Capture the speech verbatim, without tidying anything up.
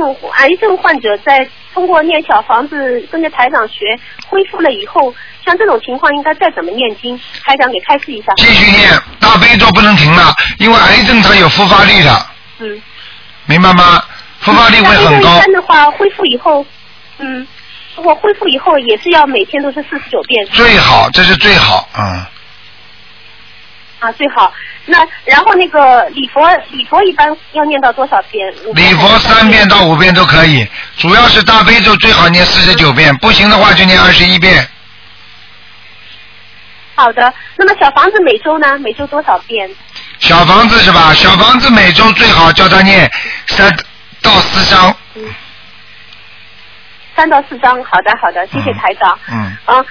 症癌症患者在通过念小房子跟着台长学恢复了以后，像这种情况应该再怎么念经？台长给开示一下。 继续念大悲咒不能停了，因为癌症它有复发率的。 嗯。 明白吗？复发率会很高。 一般的话，恢复以后，嗯，如果恢复以后也是要每天都是四十九遍。 最好，这是最好，嗯。 啊，最好。那然后那个礼佛，礼佛一般要念到多少遍？ 礼佛三遍到五遍都可以，主要是大悲咒最好念四十九遍，不行的话就念二十一遍。 好的，那么小房子每周呢？每周多少遍？ 小房子是吧？小房子每周最好叫他念三到四章。 嗯。三到四章，好的好的，谢谢台长。 嗯。 啊。